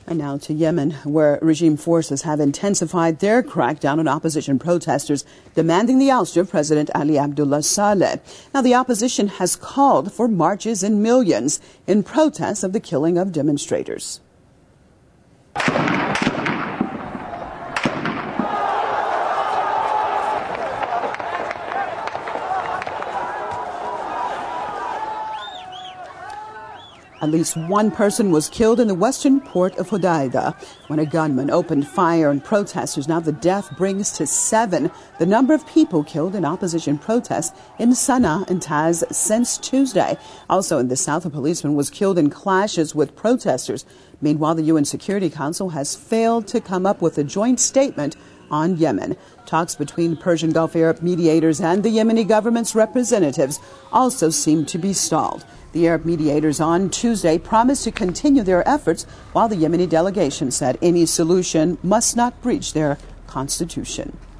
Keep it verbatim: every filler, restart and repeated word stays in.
And now to Yemen, where regime forces have intensified their crackdown on opposition protesters demanding the ouster of President Ali Abdullah Saleh. Now, the opposition has called for marches in millions in protest of the killing of demonstrators. At least one person was killed in the western port of Hodeidah when a gunman opened fire on protesters. Now the death brings to seven the number of people killed in opposition protests in Sana'a and Taiz since Tuesday. Also in the south, a policeman was killed in clashes with protesters. Meanwhile, the U N Security Council has failed to come up with a joint statement on Yemen. Talks between Persian Gulf Arab mediators and the Yemeni government's representatives also seem to be stalled. The Arab mediators on Tuesday promised to continue their efforts, while the Yemeni delegation said any solution must not breach their constitution.